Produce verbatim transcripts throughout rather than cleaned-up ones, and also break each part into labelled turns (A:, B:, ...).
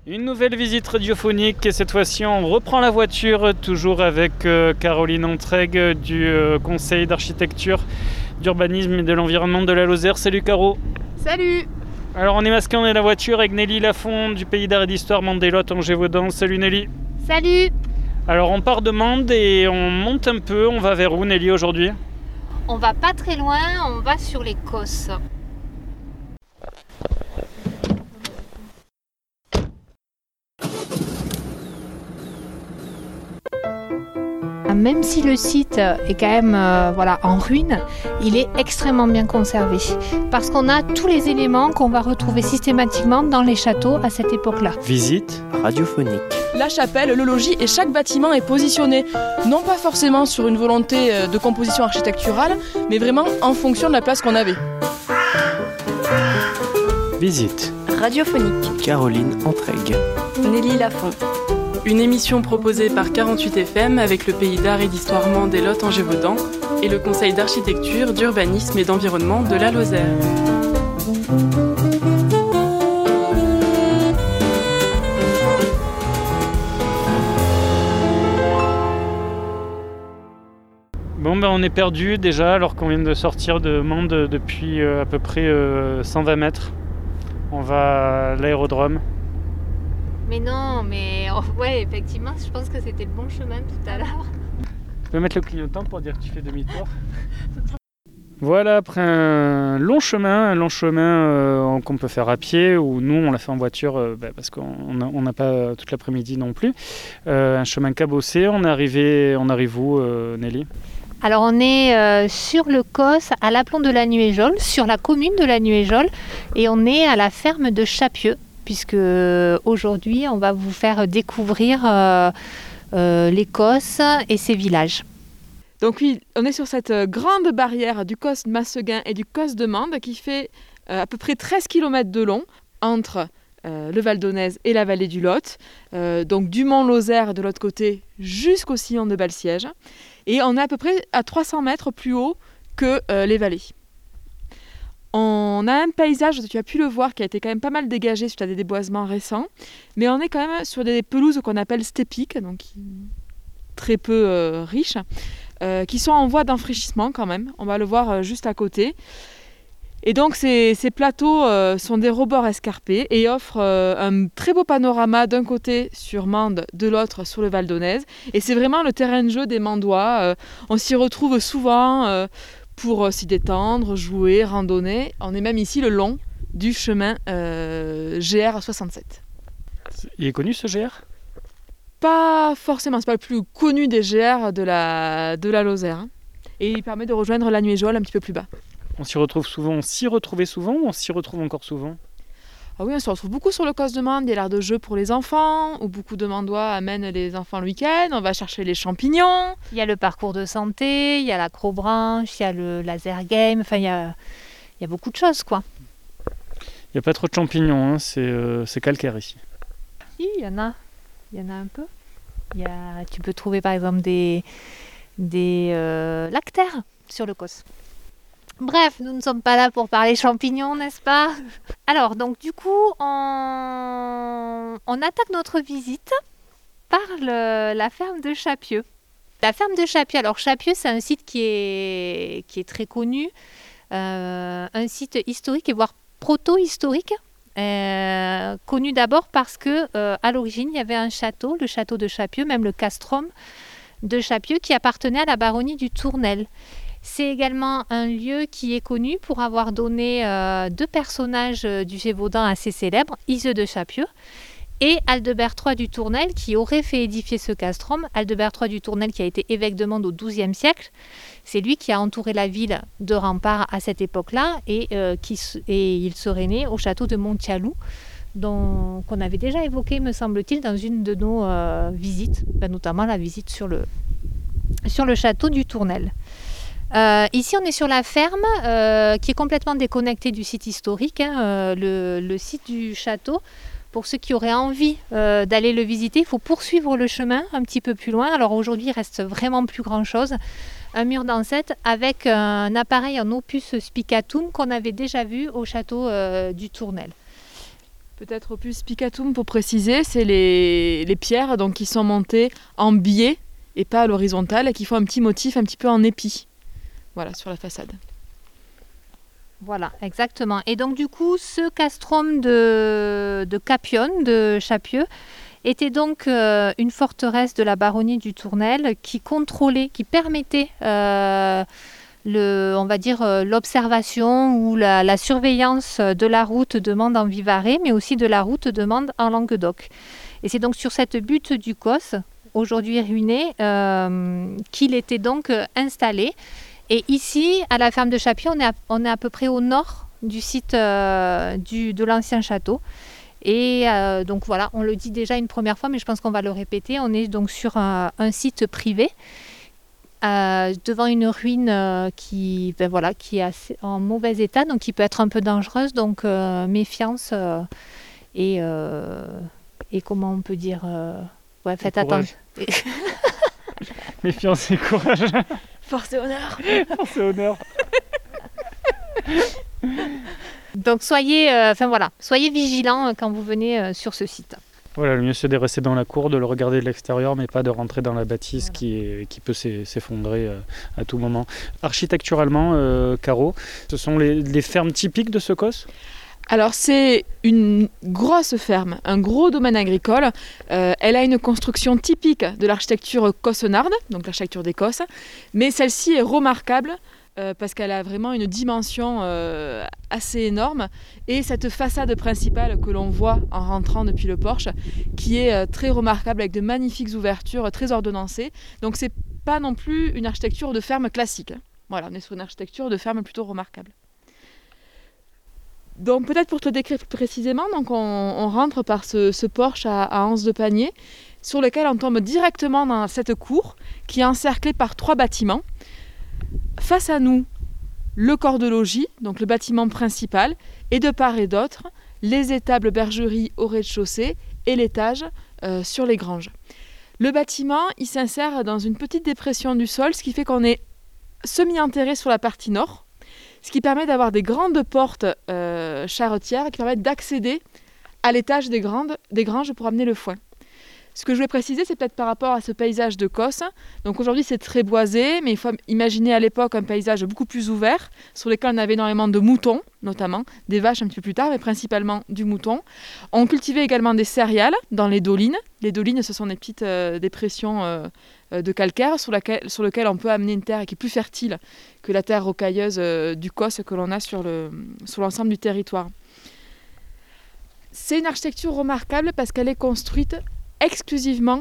A: Une nouvelle visite radiophonique et cette fois-ci on reprend la voiture toujours avec euh, Caroline Entraigues du euh, Conseil d'architecture, d'urbanisme et de l'environnement de la Lozère. Salut Caro.
B: Salut.
A: Alors on est masqué, on est dans la voiture avec Nelly Lafont du Pays d'Art et d'Histoire Mende-et-Lot en Gévaudan. Salut Nelly.
B: Salut.
A: Alors on part de Mende et on monte un peu, on va vers où Nelly aujourd'hui ?
B: On va pas très loin, on va sur les Causses. Même si le site est quand même euh, voilà, en ruine, il est extrêmement bien conservé parce qu'on a tous les éléments qu'on va retrouver systématiquement dans les châteaux à cette époque-là.
A: Visite
C: radiophonique. La chapelle, le logis et chaque bâtiment est positionné non pas forcément sur une volonté de composition architecturale, mais vraiment en fonction de la place qu'on avait.
A: Visite
D: radiophonique.
E: Caroline Entraigues.
D: Nelly Lafont.
F: Une émission proposée par quarante-huit F M avec le Pays d'Art et d'Histoire Mende-et-Lot en Gévaudan et le Conseil d'architecture, d'urbanisme et d'environnement de la Lozère.
A: Bon ben on est perdu déjà alors qu'on vient de sortir de Mende depuis euh, à peu près euh, cent vingt mètres. On va à l'aérodrome.
B: Mais non, mais oh, ouais, effectivement, je pense que c'était le bon chemin tout à l'heure.
A: Tu peux mettre le clignotant pour dire que tu fais demi-tour. Voilà, après un long chemin, un long chemin euh, qu'on peut faire à pied ou nous on l'a fait en voiture euh, bah, parce qu'on n'a pas toute l'après-midi non plus. Euh, un chemin cabossé, on est arrivé, on arrive où euh, Nelly ?
B: Alors on est euh, sur le Causse, à l'aplomb de la Nuéjole, sur la commune de la Nuéjole, et on est à la ferme de Chapieux, puisque aujourd'hui on va vous faire découvrir euh, euh, les Causses et ses villages.
C: Donc oui, on est sur cette grande barrière du Causse de Masseguin et du Causse de Mende qui fait euh, à peu près treize kilomètres de long entre euh, le Val d'Aunaise et la vallée du Lot, euh, donc du Mont-Lozère de l'autre côté jusqu'au sillon de Balsiège. Et on est à peu près à trois cents mètres plus haut que euh, les vallées. On a un paysage, tu as pu le voir, qui a été quand même pas mal dégagé suite à des déboisements récents, mais on est quand même sur des pelouses qu'on appelle stépiques, donc très peu euh, riches, euh, qui sont en voie d'enfraîchissement quand même. On va le voir euh, juste à côté. Et donc ces, ces plateaux euh, sont des rebords escarpés et offrent euh, un très beau panorama d'un côté sur Mende, de l'autre sur le Val d'Aunaise. Et c'est vraiment le terrain de jeu des Mendois. Euh, on s'y retrouve souvent euh, pour s'y détendre, jouer, randonner. On est même ici le long du chemin euh, G R soixante-sept.
A: Il est connu ce G R ?
C: Pas forcément, c'est pas le plus connu des G R de la, de la Lozère. Hein. Et il permet de rejoindre la Nuéjole un petit peu plus bas.
A: On s'y retrouve souvent, on s'y retrouvait souvent ou on s'y retrouve encore souvent ?
C: Ah oui, on se retrouve beaucoup sur le Causse de Mende, il y a l'aire de jeu pour les enfants, où beaucoup de Mendois amènent les enfants le week-end, on va chercher les champignons.
B: Il y a le parcours de santé, il y a l'acrobranche, il y a le laser game, enfin il y a, il y a beaucoup de choses quoi.
A: Il n'y a pas trop de champignons, hein, c'est, euh, c'est calcaire ici.
B: Si, il y en a, il y en a un peu. Il y a, tu peux trouver par exemple des, des euh, lactaires sur le Causse. Bref, nous ne sommes pas là pour parler champignons, n'est-ce pas ? Alors, donc du coup, on, on attaque notre visite par le, la ferme de Chapieux. La ferme de Chapieux, alors Chapieux, c'est un site qui est, qui est très connu, euh, un site historique et voire proto-historique, euh, connu d'abord parce que euh, à l'origine, il y avait un château, le château de Chapieux, même le castrum de Chapieux, qui appartenait à la baronnie du Tournel. C'est également un lieu qui est connu pour avoir donné euh, deux personnages du Gévaudan assez célèbres, Iseux de Chapieux et Aldebert trois du Tournel, qui aurait fait édifier ce castrum. Aldebert trois du Tournel qui a été évêque de Mende au douzième siècle. C'est lui qui a entouré la ville de remparts à cette époque-là et, euh, qui, et il serait né au château de Montialou, dont, qu'on avait déjà évoqué, me semble-t-il, dans une de nos euh, visites, ben, notamment la visite sur le, sur le château du Tournel. Euh, ici, on est sur la ferme euh, qui est complètement déconnectée du site historique, hein, euh, le, le site du château. Pour ceux qui auraient envie euh, d'aller le visiter, il faut poursuivre le chemin un petit peu plus loin. Alors aujourd'hui, il reste vraiment plus grand-chose. Un mur d'enceinte avec un appareil en opus spicatum qu'on avait déjà vu au château euh, du Tournel.
C: Peut-être opus spicatum pour préciser, c'est les, les pierres donc, qui sont montées en biais et pas à l'horizontale et qui font un petit motif un petit peu en épi. Voilà, sur la façade.
B: Voilà, exactement. Et donc du coup, ce castrum de, de Capione, de Chapieux, était donc euh, une forteresse de la baronnie du Tournel qui contrôlait, qui permettait, euh, le, on va dire, euh, l'observation ou la, la surveillance de la route de Mende en Vivarais, mais aussi de la route de Mende en Languedoc. Et c'est donc sur cette butte du Causse, aujourd'hui ruinée, euh, qu'il était donc euh, installé. Et ici, à la ferme de Chapieux, on est à, on est à peu près au nord du site euh, du, de l'ancien château. Et euh, donc voilà, on le dit déjà une première fois, mais je pense qu'on va le répéter. On est donc sur un, un site privé, euh, devant une ruine euh, qui, ben voilà, qui est assez, en mauvais état, donc qui peut être un peu dangereuse. Donc euh, méfiance euh, et, euh, et comment on peut dire euh, ouais, faites attention.
A: Méfiance et courage.
C: Force et honneur.
A: Force et honneur.
B: Donc soyez, euh, enfin voilà, soyez vigilants quand vous venez euh, sur ce site.
A: Voilà, le mieux c'est de rester dans la cour, de le regarder de l'extérieur, mais pas de rentrer dans la bâtisse
B: Voilà.
A: qui, est, qui peut s'effondrer euh, à tout moment. Architecturalement, euh, Caro, ce sont les, les fermes typiques de ce Causse ?
C: Alors c'est une grosse ferme, un gros domaine agricole. Euh, elle a une construction typique de l'architecture caussenarde, donc l'architecture des Causses, mais celle-ci est remarquable euh, parce qu'elle a vraiment une dimension euh, assez énorme. Et cette façade principale que l'on voit en rentrant depuis le porche, qui est euh, très remarquable avec de magnifiques ouvertures, très ordonnancées. Donc c'est pas non plus une architecture de ferme classique. Voilà, on est sur une architecture de ferme plutôt remarquable. Donc peut-être pour te le décrire plus précisément, donc on, on rentre par ce, ce porche à, à anse de panier, sur lequel on tombe directement dans cette cour qui est encerclée par trois bâtiments. Face à nous, le corps de logis, donc le bâtiment principal, et de part et d'autre, les étables bergeries au rez-de-chaussée et l'étage euh, sur les granges. Le bâtiment, il s'insère dans une petite dépression du sol, ce qui fait qu'on est semi-enterré sur la partie nord, ce qui permet d'avoir des grandes portes euh, charretières qui permettent d'accéder à l'étage des, grandes, des granges pour amener le foin. Ce que je voulais préciser, c'est peut-être par rapport à ce paysage de Causse. Donc aujourd'hui, c'est très boisé, mais il faut imaginer à l'époque un paysage beaucoup plus ouvert, sur lequel on avait énormément de moutons, notamment, des vaches un petit peu plus tard, mais principalement du mouton. On cultivait également des céréales dans les dolines. Les dolines, ce sont des petites euh, dépressions euh, de calcaire sur, laquelle, sur lesquelles on peut amener une terre qui est plus fertile que la terre rocailleuse euh, du Causse que l'on a sur, le, sur l'ensemble du territoire. C'est une architecture remarquable parce qu'elle est construite exclusivement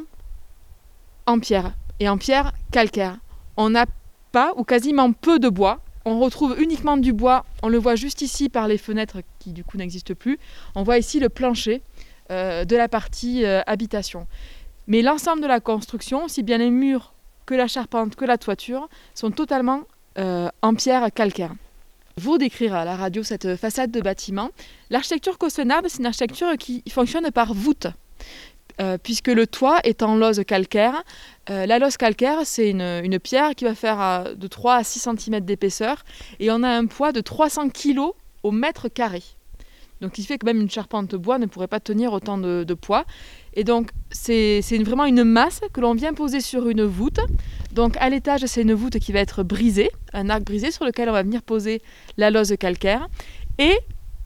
C: en pierre, et en pierre calcaire. On n'a pas ou quasiment peu de bois. On retrouve uniquement du bois. On le voit juste ici par les fenêtres qui du coup n'existent plus. On voit ici le plancher euh, de la partie euh, habitation. Mais l'ensemble de la construction, aussi bien les murs que la charpente que la toiture, sont totalement euh, en pierre calcaire. Pour décrire à la radio cette façade de bâtiment, l'architecture caussenarde, c'est une architecture qui fonctionne par voûte. Euh, puisque le toit est en lose calcaire. Euh, la lose calcaire, c'est une, une pierre qui va faire euh, de trois à six centimètres d'épaisseur et on a un poids de trois cents kilos au mètre carré. Donc, il fait que même une charpente bois ne pourrait pas tenir autant de, de poids. Et donc, c'est, c'est une, vraiment une masse que l'on vient poser sur une voûte. Donc, à l'étage, c'est une voûte qui va être brisée, un arc brisé sur lequel on va venir poser la lose calcaire. Et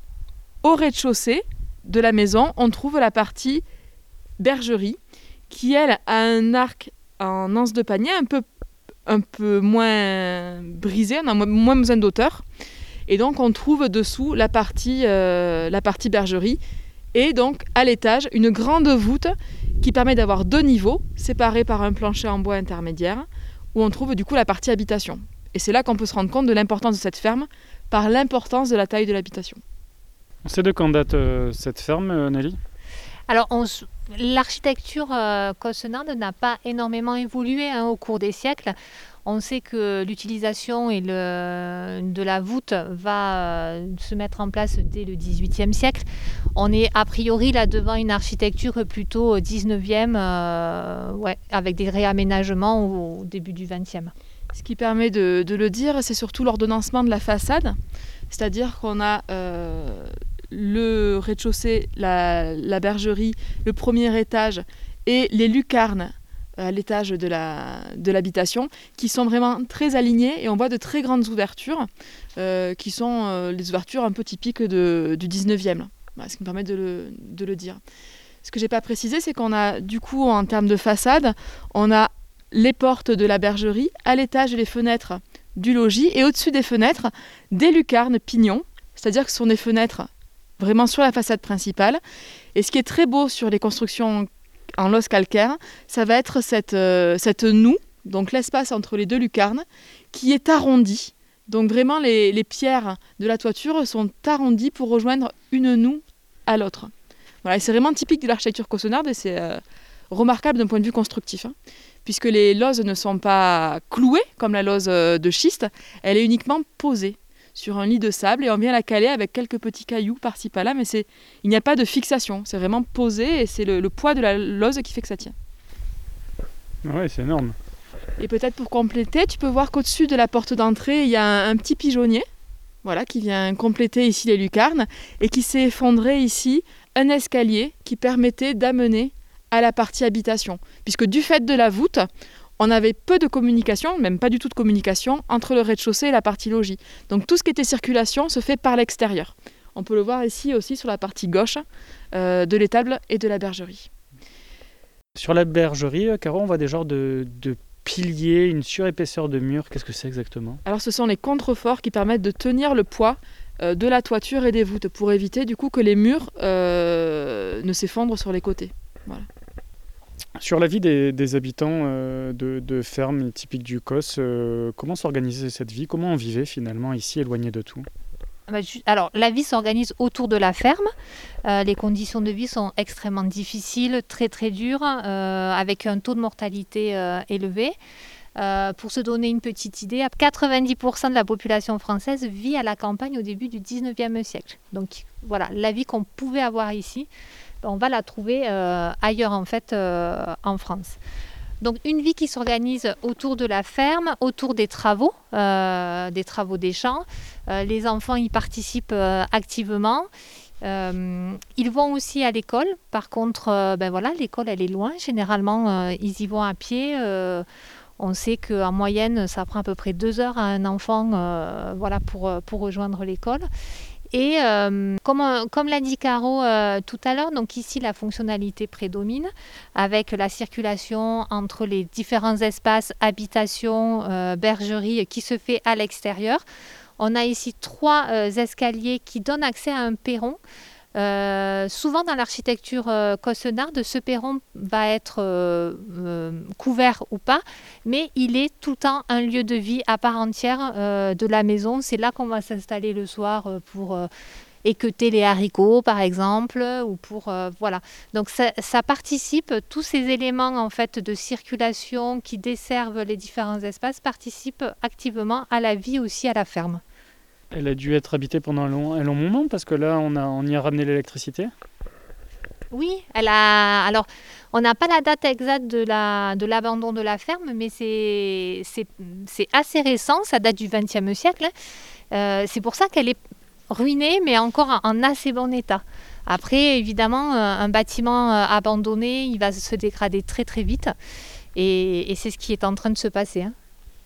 C: au rez-de-chaussée de la maison, on trouve la partie bergerie, qui elle a un arc en anse de panier un peu, un peu moins brisé, on a moins besoin d'auteur, et donc on trouve dessous la partie, euh, la partie bergerie, et donc à l'étage une grande voûte qui permet d'avoir deux niveaux séparés par un plancher en bois intermédiaire, où on trouve du coup la partie habitation. Et c'est là qu'on peut se rendre compte de l'importance de cette ferme par l'importance de la taille de l'habitation.
A: On sait de quand date euh, cette ferme, euh, Nelly ?
B: Alors, on, l'architecture euh, caussenarde n'a pas énormément évolué hein, au cours des siècles. On sait que l'utilisation et le, de la voûte va euh, se mettre en place dès le dix-huitième siècle. On est a priori là devant une architecture plutôt dix-neuvième, euh, ouais, avec des réaménagements au, au début du vingtième.
C: Ce qui permet de, de le dire, c'est surtout l'ordonnancement de la façade. C'est-à-dire qu'on a... Euh, le rez-de-chaussée, la, la bergerie, le premier étage et les lucarnes à l'étage de, la, de l'habitation qui sont vraiment très alignés et on voit de très grandes ouvertures euh, qui sont euh, les ouvertures un peu typiques de, du dix-neuvième. Voilà, ce qui me permet de le, de le dire. Ce que je n'ai pas précisé, c'est qu'on a du coup en termes de façade, on a les portes de la bergerie, à l'étage les fenêtres du logis et au-dessus des fenêtres des lucarnes pignons, c'est-à-dire que ce sont des fenêtres vraiment sur la façade principale. Et ce qui est très beau sur les constructions en l'os calcaire, ça va être cette, euh, cette noue, donc l'espace entre les deux lucarnes, qui est arrondi. Donc vraiment, les, les pierres de la toiture sont arrondies pour rejoindre une noue à l'autre. Voilà, et c'est vraiment typique de l'architecture cossonarde et c'est euh, remarquable d'un point de vue constructif, hein, puisque les lozes ne sont pas clouées comme la loze de schiste, elle est uniquement posée sur un lit de sable et on vient la caler avec quelques petits cailloux par-ci par-là, mais c'est, il n'y a pas de fixation, c'est vraiment posé et c'est le, le poids de la loze qui fait que ça tient.
A: Ouais, c'est énorme.
C: Et peut-être pour compléter, tu peux voir qu'au-dessus de la porte d'entrée, il y a un, un petit pigeonnier, voilà, qui vient compléter ici les lucarnes et qui s'est effondré ici un escalier qui permettait d'amener à la partie habitation, puisque du fait de la voûte, on avait peu de communication, même pas du tout de communication, entre le rez-de-chaussée et la partie logis. Donc tout ce qui était circulation se fait par l'extérieur. On peut le voir ici aussi sur la partie gauche euh, de l'étable et de la bergerie.
A: Sur la bergerie, Caro, on voit des genres de, de piliers, une surépaisseur de murs. Qu'est-ce que c'est exactement ?
C: Alors ce sont les contreforts qui permettent de tenir le poids euh, de la toiture et des voûtes pour éviter du coup que les murs euh, ne s'effondrent sur les côtés. Voilà.
A: Sur la vie des, des habitants euh, de, de fermes typiques du Causse, euh, comment s'organisait cette vie ? Comment on vivait finalement ici, éloigné de tout ?
B: Alors, la vie s'organise autour de la ferme. Euh, les conditions de vie sont extrêmement difficiles, très très dures, euh, avec un taux de mortalité euh, élevé. Euh, pour se donner une petite idée, quatre-vingt-dix pour cent de la population française vit à la campagne au début du dix-neuvième siècle. Donc voilà, la vie qu'on pouvait avoir ici, on va la trouver euh, ailleurs en fait euh, en France. Donc une vie qui s'organise autour de la ferme, autour des travaux, euh, des travaux des champs. Euh, les enfants y participent euh, activement. Euh, ils vont aussi à l'école. Par contre, euh, ben voilà, l'école elle est loin. Généralement, euh, ils y vont à pied. Euh, on sait qu'en moyenne, ça prend à peu près deux heures à un enfant, euh, voilà, pour pour rejoindre l'école. Et euh, comme, comme l'a dit Caro euh, tout à l'heure, donc ici la fonctionnalité prédomine avec la circulation entre les différents espaces, habitations, euh, bergeries qui se fait à l'extérieur. On a ici trois euh, escaliers qui donnent accès à un perron. Euh, souvent dans l'architecture euh, cossonarde, ce perron va être euh, euh, couvert ou pas, mais il est tout le temps un lieu de vie à part entière euh, de la maison. C'est là qu'on va s'installer le soir euh, pour euh, équeuter les haricots par exemple, ou pour euh, voilà. Donc ça, ça participe, tous ces éléments en fait de circulation qui desservent les différents espaces participent activement à la vie aussi à la ferme.
A: Elle a dû être habitée pendant un long, un long moment parce que là, on, a, on y a ramené l'électricité.
B: Oui, elle a. Alors, on n'a pas la date exacte de, la, de l'abandon de la ferme, mais c'est, c'est, c'est assez récent, ça date du vingtième siècle. Euh, c'est pour ça qu'elle est ruinée, mais encore en, en assez bon état. Après, évidemment, un bâtiment abandonné, il va se dégrader très très vite, et, et c'est ce qui est en train de se passer. Hein.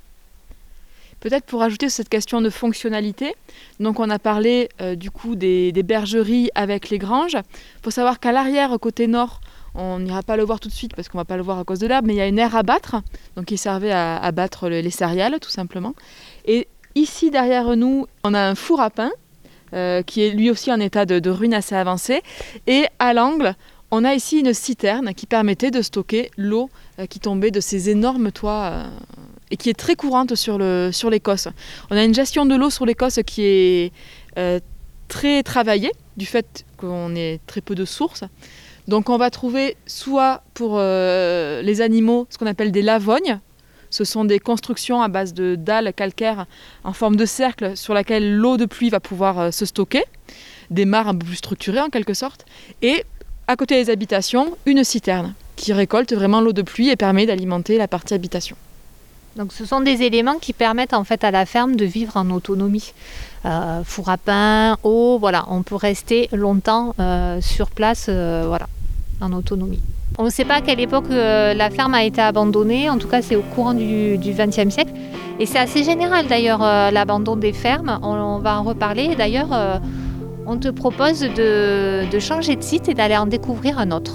C: Peut-être pour ajouter cette question de fonctionnalité, donc on a parlé euh, du coup des, des bergeries avec les granges. Il faut savoir qu'à l'arrière, côté nord, on n'ira pas le voir tout de suite parce qu'on ne va pas le voir à cause de l'herbe, mais il y a une aire à battre, donc qui servait à, à battre le, les céréales tout simplement. Et ici derrière nous, on a un four à pain euh, qui est lui aussi en état de, de ruine assez avancée. Et à l'angle, on a ici une citerne qui permettait de stocker l'eau euh, qui tombait de ces énormes toits euh, et qui est très courante sur, le, sur l'Écosse. On a une gestion de l'eau sur l'Écosse qui est euh, très travaillée, du fait qu'on ait très peu de sources. Donc on va trouver soit pour euh, les animaux ce qu'on appelle des lavognes. Ce sont des constructions à base de dalles calcaires en forme de cercle sur laquelle l'eau de pluie va pouvoir euh, se stocker. Des mares un peu plus structurées en quelque sorte. Et à côté des habitations, une citerne qui récolte vraiment l'eau de pluie et permet d'alimenter la partie habitation.
B: Donc ce sont des éléments qui permettent en fait à la ferme de vivre en autonomie. Euh, four à pain, eau, voilà, on peut rester longtemps euh, sur place, euh, voilà, en autonomie. On ne sait pas à quelle époque euh, la ferme a été abandonnée, en tout cas c'est au courant du vingtième siècle. Et c'est assez général d'ailleurs euh, l'abandon des fermes, on, on va en reparler. D'ailleurs, euh, on te propose de, de changer de site et d'aller en découvrir un autre.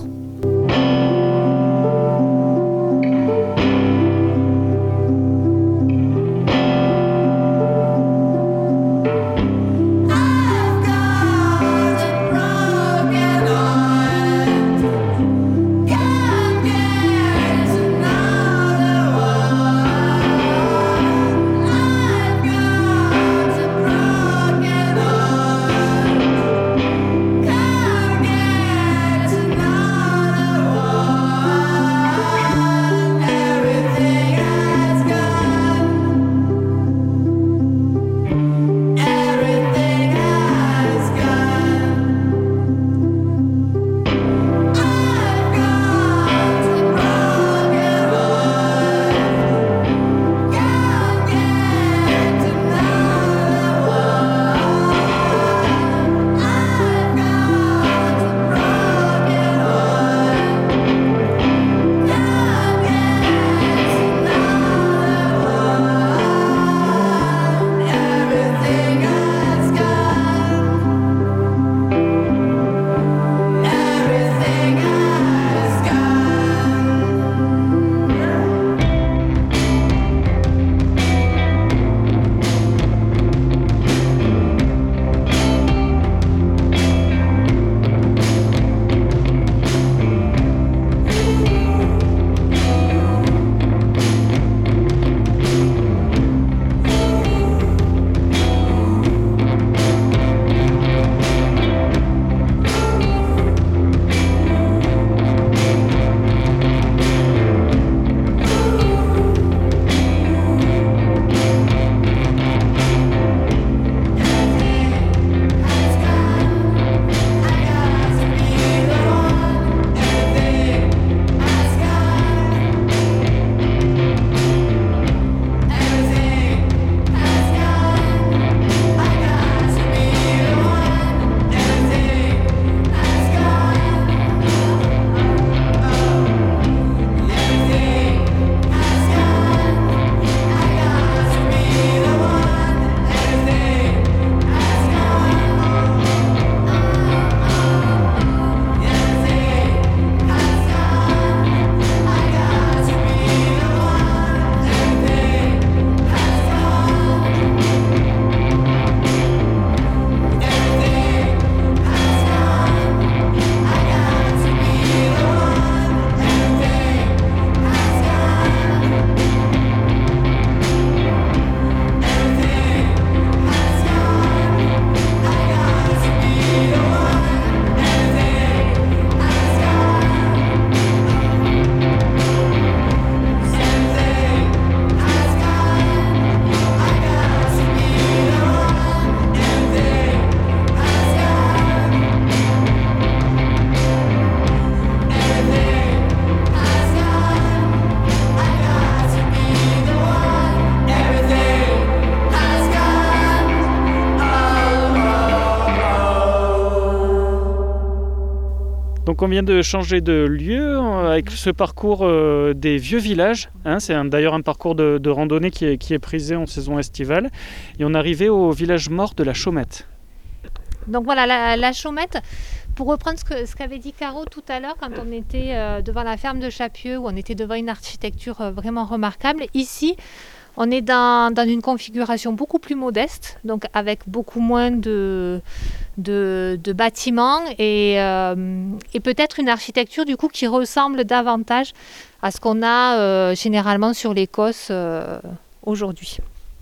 A: Donc on vient de changer de lieu avec ce parcours euh, des vieux villages. Hein, c'est un, d'ailleurs un parcours de, de randonnée qui est, qui est prisé en saison estivale. Et on est arrivé au village mort de la Chaumette.
B: Donc voilà, la, la Chaumette, pour reprendre ce, que, ce qu'avait dit Caro tout à l'heure, quand on était euh, devant la ferme de Chapieux, où on était devant une architecture euh, vraiment remarquable, ici, on est dans, dans une configuration beaucoup plus modeste, donc avec beaucoup moins de, de, de bâtiments et, euh, et peut-être une architecture du coup qui ressemble davantage à ce qu'on a euh, généralement sur l'Écosse euh, aujourd'hui.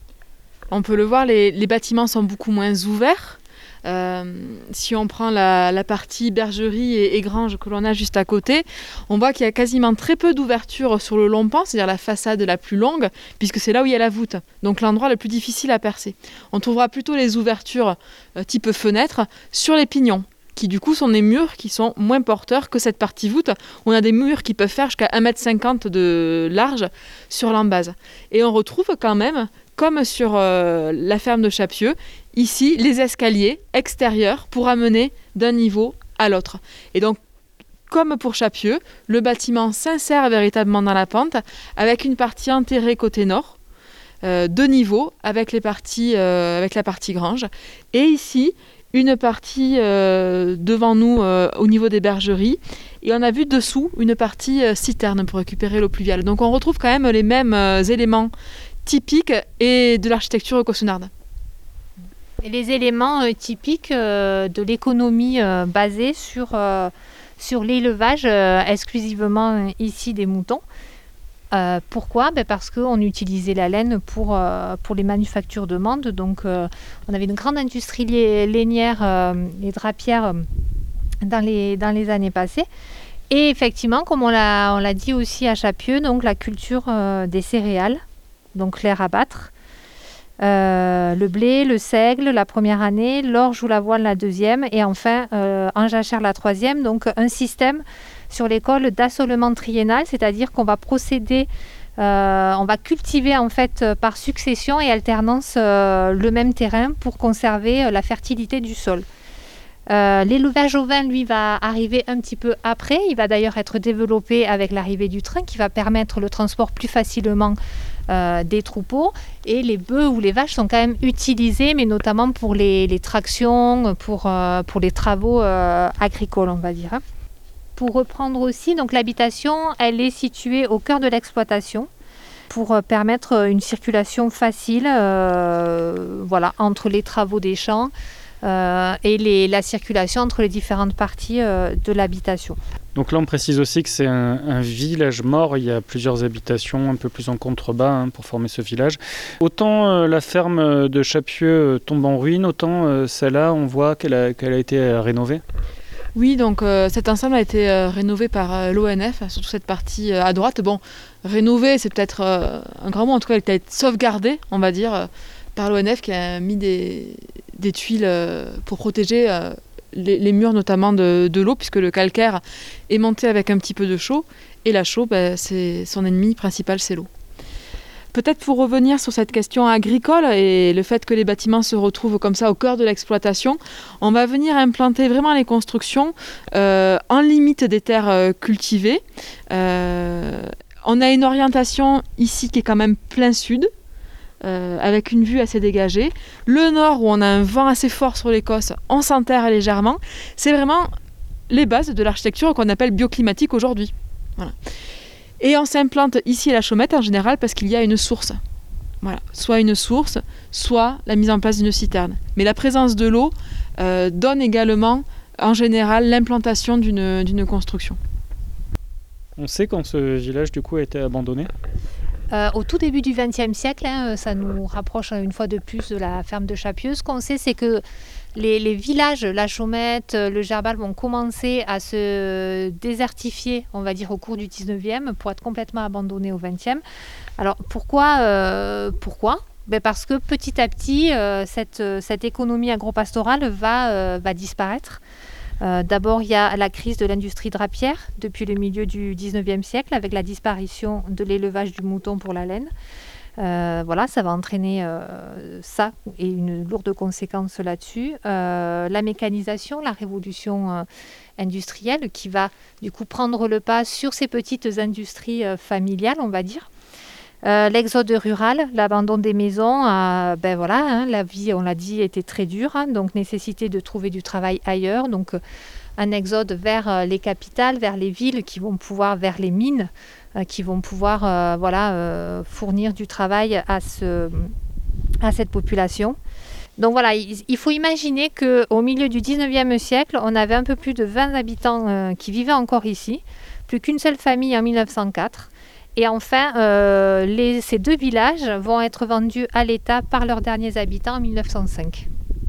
C: On peut le voir, les, les bâtiments sont beaucoup moins ouverts. Euh, si on prend la, la partie bergerie et, et grange que l'on a juste à côté, on voit qu'il y a quasiment très peu d'ouverture sur le long pan, c'est-à-dire la façade la plus longue, puisque c'est là où il y a la voûte, donc l'endroit le plus difficile à percer. On trouvera plutôt les ouvertures euh, type fenêtre sur les pignons. qui du coup sont des murs qui sont moins porteurs que cette partie voûte. On a des murs qui peuvent faire jusqu'à un mètre cinquante de large sur l'embase. Et on retrouve quand même, comme sur euh, la ferme de Chapieux, ici les escaliers extérieurs pour amener d'un niveau à l'autre. Et donc, comme pour Chapieux, le bâtiment s'insère véritablement dans la pente avec une partie enterrée côté nord, euh, deux niveaux avec, les parties, euh, avec la partie grange. Et ici, une partie euh, devant nous euh, au niveau des bergeries. Et on a vu dessous une partie euh, citerne pour récupérer l'eau pluviale. Donc on retrouve quand même les mêmes euh, éléments typiques et de l'architecture cossunarde.
B: Et les éléments euh, typiques euh, de l'économie euh, basée sur, euh, sur l'élevage euh, exclusivement ici des moutons. Euh, pourquoi ? Ben parce qu'on utilisait la laine pour, euh, pour les manufactures de mandes. Donc, euh, on avait une grande industrie lainière euh, et drapière euh, dans, les, dans les années passées. Et effectivement, comme on l'a, on l'a dit aussi à Chapieux, donc la culture euh, des céréales, donc l'air à battre, euh, le blé, le seigle la première année, l'orge ou l'avoine la deuxième, et enfin euh, en jachère la troisième. Donc, un système sur l'école d'assolement triennal, c'est-à-dire qu'on va procéder, euh, on va cultiver en fait par succession et alternance euh, le même terrain pour conserver euh, la fertilité du sol. Euh, l'élevage ovin, lui, va arriver un petit peu après. Il va d'ailleurs être développé avec l'arrivée du train qui va permettre le transport plus facilement euh, des troupeaux. Et les bœufs ou les vaches sont quand même utilisés, mais notamment pour les, les tractions, pour, euh, pour les travaux euh, agricoles, on va dire. Hein. Pour reprendre aussi, donc l'habitation, elle est située au cœur de l'exploitation pour permettre une circulation facile euh, voilà, entre les travaux des champs euh, et les, la circulation entre les différentes parties euh, de l'habitation.
A: Donc là, on précise aussi que c'est un, un village mort. Il y a plusieurs habitations un peu plus en contrebas hein, pour former ce village. Autant euh, la ferme de Chapieux euh, tombe en ruine, autant euh, celle-là, on voit qu'elle a, qu'elle a été euh, rénovée.
C: Oui, donc euh, cet ensemble a été euh, rénové par euh, l'O N F, surtout cette partie euh, à droite. Bon, rénové, c'est peut-être euh, un grand mot, en tout cas, elle a été sauvegardée, on va dire, euh, par l'O N F qui a mis des, des tuiles euh, pour protéger euh, les, les murs, notamment de, de l'eau, puisque le calcaire est monté avec un petit peu de chaux, et la chaux, bah, c'est, son ennemi principal, c'est l'eau. Peut-être pour revenir sur cette question agricole et le fait que les bâtiments se retrouvent comme ça au cœur de l'exploitation, on va venir implanter vraiment les constructions euh, en limite des terres euh, cultivées. Euh, on a une orientation ici qui est quand même plein sud, euh, avec une vue assez dégagée. Le nord, où on a un vent assez fort sur l'Écosse, on s'enterre légèrement. C'est vraiment les bases de l'architecture qu'on appelle bioclimatique aujourd'hui. Voilà. Et on s'implante ici à la Chaumette en général parce qu'il y a une source. Voilà. Soit une source, soit la mise en place d'une citerne. Mais la présence de l'eau euh, donne également, en général, l'implantation d'une, d'une construction.
A: On sait quand ce village du coup a été abandonné ?
B: Euh, au tout début du vingtième siècle, hein, ça nous rapproche une fois de plus de la ferme de Chapieux. Ce qu'on sait, c'est que les, les villages, la Chaumette, le Gerbal, vont commencer à se désertifier, on va dire, au cours du dix-neuvième pour être complètement abandonnés au vingtième. Alors pourquoi, euh, pourquoi ben parce que petit à petit, euh, cette, cette économie agropastorale va, euh, va disparaître. Euh, d'abord, il y a la crise de l'industrie drapière depuis le milieu du dix-neuvième siècle avec la disparition de l'élevage du mouton pour la laine. Euh, voilà, ça va entraîner euh, ça et une lourde conséquence là-dessus. Euh, la mécanisation, la révolution euh, industrielle qui va du coup prendre le pas sur ces petites industries euh, familiales, on va dire. Euh, l'exode rural, l'abandon des maisons, euh, ben voilà, hein, la vie, on l'a dit, était très dure, hein, donc nécessité de trouver du travail ailleurs. Donc euh, un exode vers euh, les capitales, vers les villes qui vont pouvoir, vers les mines, euh, qui vont pouvoir euh, voilà, euh, fournir du travail à, ce, à cette population. Donc voilà, il, il faut imaginer qu'au milieu du dix-neuvième siècle, on avait un peu plus de vingt habitants euh, qui vivaient encore ici, plus qu'une seule famille en mille neuf cent quatre. Et enfin, euh, les, ces deux villages vont être vendus à l'État par leurs derniers habitants en mille neuf cent cinq.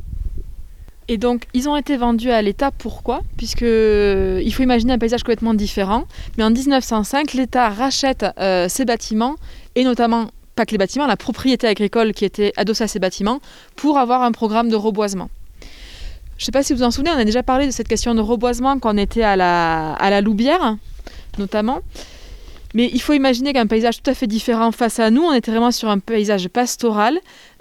C: Et donc, ils ont été vendus à l'État, pourquoi ? Puisqu'il faut imaginer un paysage complètement différent. Mais en mille neuf cent cinq, l'État rachète euh, ces bâtiments, et notamment, pas que les bâtiments, la propriété agricole qui était adossée à ces bâtiments, pour avoir un programme de reboisement. Je ne sais pas si vous vous en souvenez, on a déjà parlé de cette question de reboisement quand on était à la, à la Loubière, notamment. Mais il faut imaginer qu'un paysage tout à fait différent face à nous, on était vraiment sur un paysage pastoral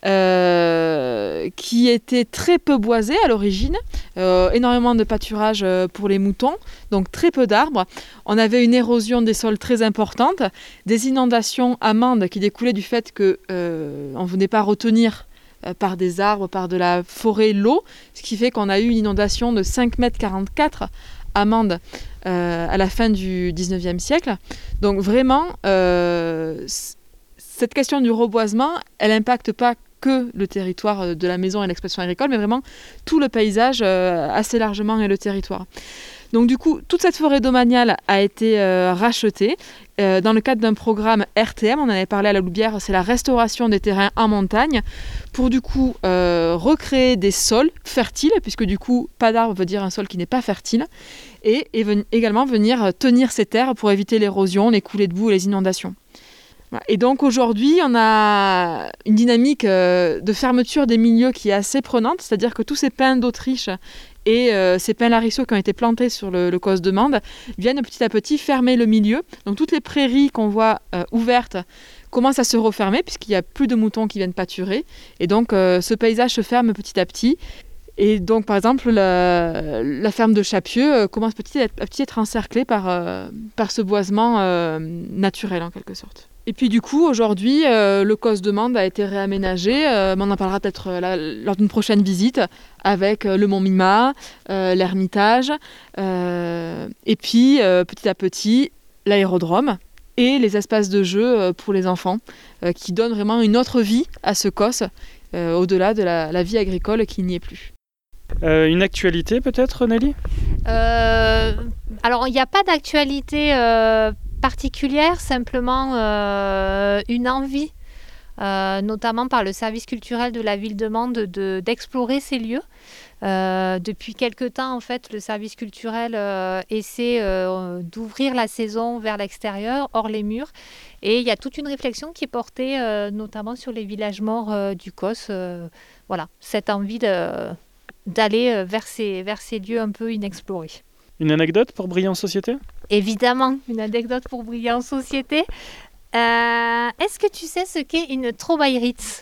C: euh, qui était très peu boisé à l'origine, euh, énormément de pâturage pour les moutons, donc très peu d'arbres. On avait une érosion des sols très importante, des inondations amendes qui découlaient du fait qu'on euh, ne venait pas retenir euh, par des arbres, par de la forêt, l'eau, ce qui fait qu'on a eu une inondation de cinq mètres quarante-quatre amendes euh, à la fin du dix-neuvième siècle. Donc vraiment, euh, c- cette question du reboisement, elle n'impacte pas que le territoire de la maison et l'exploitation agricole, mais vraiment tout le paysage euh, assez largement et le territoire. Donc du coup, toute cette forêt domaniale a été euh, rachetée euh, dans le cadre d'un programme R T M, on en avait parlé à la Loubière, c'est la restauration des terrains en montagne, pour du coup euh, recréer des sols fertiles, puisque du coup, pas d'arbre veut dire un sol qui n'est pas fertile, et, et ven- également venir tenir ces terres pour éviter l'érosion, les coulées de boue et les inondations. Et donc aujourd'hui, on a une dynamique euh, de fermeture des milieux qui est assez prenante, c'est-à-dire que tous ces pins d'Autriche et euh, ces pins lariceaux qui ont été plantés sur le, le causse de Mende viennent petit à petit fermer le milieu. Donc toutes les prairies qu'on voit euh, ouvertes commencent à se refermer puisqu'il n'y a plus de moutons qui viennent pâturer. Et donc euh, ce paysage se ferme petit à petit. Et donc par exemple, la, la ferme de Chapieux euh, commence petit à petit à être encerclée par, euh, par ce boisement euh, naturel en quelque sorte. Et puis du coup, aujourd'hui, euh, le causse de Mende a été réaménagé, euh, mais on en parlera peut-être euh, là, lors d'une prochaine visite, avec euh, le Mont Mima, euh, l'Ermitage, euh, et puis euh, petit à petit, l'aérodrome et les espaces de jeu euh, pour les enfants, euh, qui donnent vraiment une autre vie à ce causse, euh, au-delà de la, la vie agricole qui n'y est plus.
A: Euh, une actualité peut-être, Nelly ?
B: Euh, alors, il n'y a pas d'actualité euh, particulière, simplement euh, une envie, euh, notamment par le service culturel de la ville de Mende, de, d'explorer ces lieux. Euh, depuis quelque temps, en fait, le service culturel euh, essaie euh, d'ouvrir la saison vers l'extérieur, hors les murs. Et il y a toute une réflexion qui est portée euh, notamment sur les villages morts euh, du Causse. Euh, voilà, cette envie de, d'aller vers ces, vers ces lieux un peu inexplorés.
A: Une anecdote pour briller en société ?
B: Évidemment, une anecdote pour briller en société. Euh, est-ce que tu sais ce qu'est une Troubaïritz ?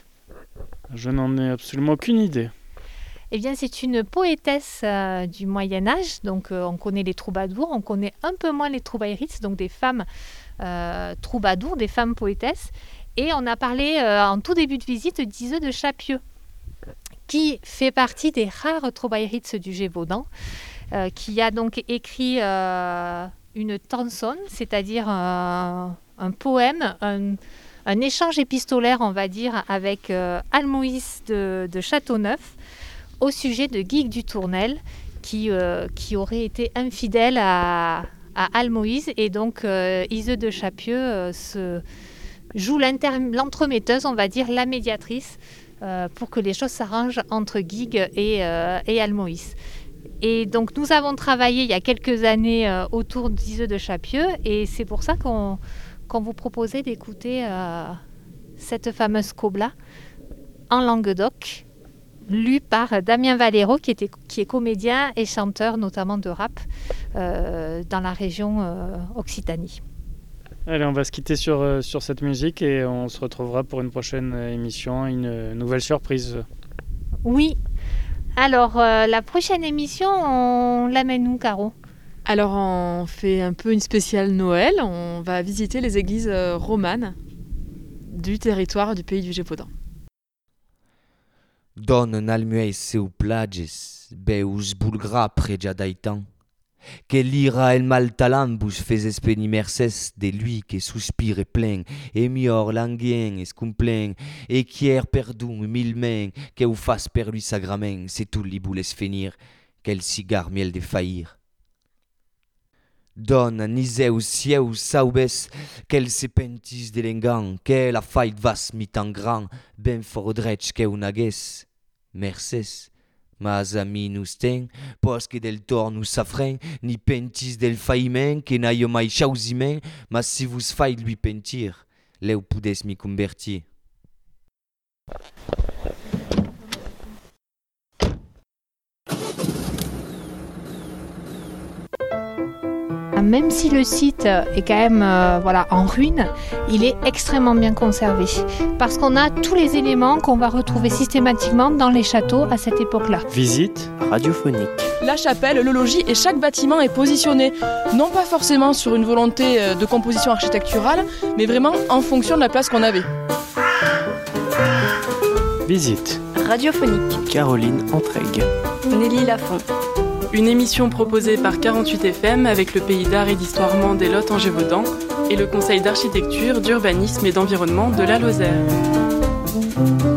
A: Je n'en ai absolument aucune idée.
B: Eh bien, c'est une poétesse euh, du Moyen-Âge. Donc, euh, on connaît les troubadours, on connaît un peu moins les Troubaïritz, donc des femmes euh, troubadours, des femmes poétesses. Et on a parlé euh, en tout début de visite d'Iseux de Chapieux, qui fait partie des rares Troubaïritz du Gévaudan, euh, qui a donc écrit euh, une tanzone, c'est-à-dire un, un poème, un, un échange épistolaire, on va dire, avec euh, Almoïs de, de Châteauneuf, au sujet de Guigues du Tournel, qui, euh, qui aurait été infidèle à, à Almoïse. Et donc, euh, Iseux de Chapieux euh, se joue l'entremetteuse, on va dire, la médiatrice, euh, pour que les choses s'arrangent entre Guigues et, euh, et Almoïs. Et donc, nous avons travaillé il y a quelques années euh, autour d'Iseux de Chapieux, et c'est pour ça qu'on, qu'on vous proposait d'écouter euh, cette fameuse cobla en Languedoc, lu par Damien Valero, qui, était, qui est comédien et chanteur, notamment de rap, euh, dans la région euh, Occitanie.
A: Allez, on va se quitter sur, euh, sur cette musique et on se retrouvera pour une prochaine euh, émission, une euh, nouvelle surprise.
B: Oui. Alors, euh, la prochaine émission, on l'amène où, Caro ?
C: Alors, on fait un peu une spéciale Noël. On va visiter les églises euh, romanes du territoire du pays du Gévaudan.
E: Donne n'almuei seu plages, beus bulgra pregia daitan, que l'ira el mal talent bus faises peni merces de lui que suspire plein, et mior languien es complein, et quier perdum mil mains, que ou fasse per lui sagrament, c'est tout li boules finir, quel cigare miel de faillir. Donne niseu sieu saubes, quel se pentis de l'engan, que la faille vas mit en grand, ben fort drech que un agues. Merces, mas a mi nous ten, posque del tor nous safren, ni pentis del faïment, que n'aille mai chausiment, mas si vous faille lui pentir, leu pudes mi convertir.
B: même si le site est quand même euh, voilà, en ruine, il est extrêmement bien conservé. Parce qu'on a tous les éléments qu'on va retrouver systématiquement dans les châteaux à cette époque-là.
A: Visite
G: radiophonique.
F: La chapelle, le logis et chaque bâtiment est positionné, non pas forcément sur une volonté de composition architecturale, mais vraiment en fonction de la place qu'on avait.
A: Visite
D: radiophonique.
G: Caroline Entraigues.
D: Nelly Lafont.
F: Une émission proposée par quarante-huit F M avec le pays d'art et d'histoire Mende et Lot en Gévaudan et le conseil d'architecture, d'urbanisme et d'environnement de la Lozère.